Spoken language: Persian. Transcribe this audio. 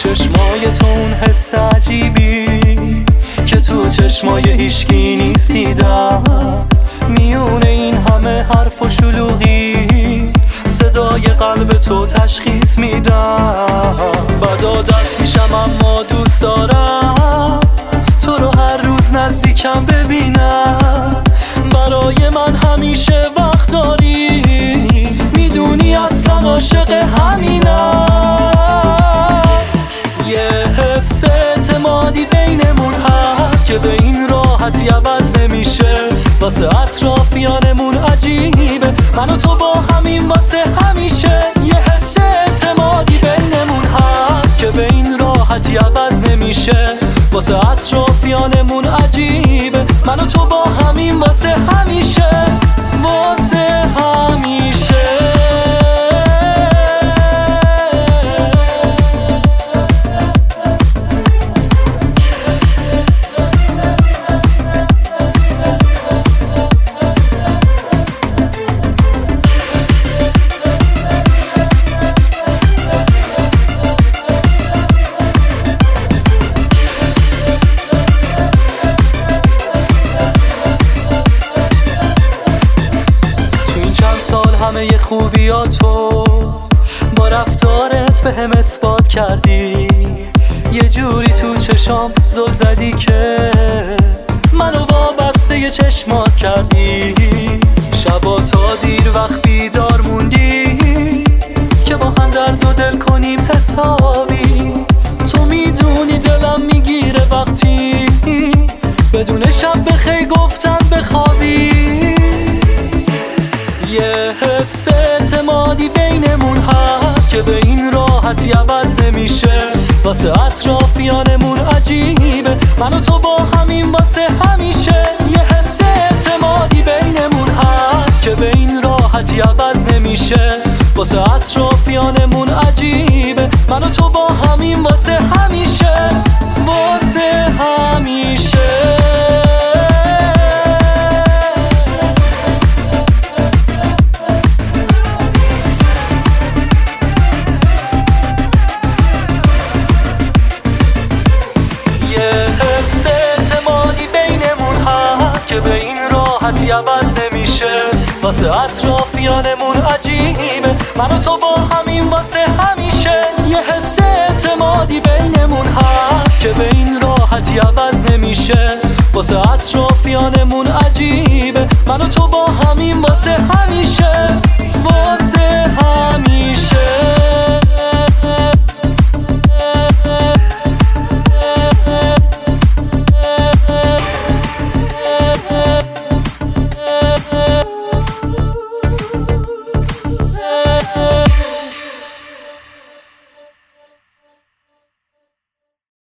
چشمای تو اون حس عجیبی که تو چشمای هیشکی نیست دیدم. میونه این همه حرف و شلوغی صدای قلب تو تشخیص میدم. بد عادت میشم اما دوست دارم تو رو هر روز نزدیکم ببینم. برای من همیشه وقت داری، میدونی اصلا عاشق همینم. یه حس اعتمادی بینمون هست که به این راحتی عوض نمیشه. واسه اطرافیانمون عجیبه من و تو با همین واسه همیشه. یه حس اعتمادی بینمون هست که به این راحتی عوض نمیشه. واسه اطرافیانمون عجیبه من و تو با همین واسه همیشه. واسه همیشه. همه خوبیاتو با رفتارت به هم اثبات کردی. یه جوری تو چشام زل زدی که منو وابسته چشمات کردی. شبا تا دیر وقت بیدار موندی که با هم درد و دل کنیم حسابی. تو میدونی دلم میگیره وقتی بدون شب بخیر گفتن بخوابی. یه حس اعتمادی بینمون هست که به این راحتی عوض نمیشه. واسه اطرافیانمون عجیبه من و تو با همین واسه همیشه. یه حس اعتمادی بینمون هست که به این راحتی عوض نمیشه. واسه اطرافیانمون عجیبه من و تو با همین واسه همیشه. واسه همیشه. که به این راحتی عوض نمیشه. واسه اطرافیانمون عجیبه من و تو با همین واسه همیشه. یه حس اعتمادی بینمون هست که به این راحتی عوض نمیشه. واسه اطرافیانمون عجیبه من و تو با همین واسه همیشه. واسه همیشه.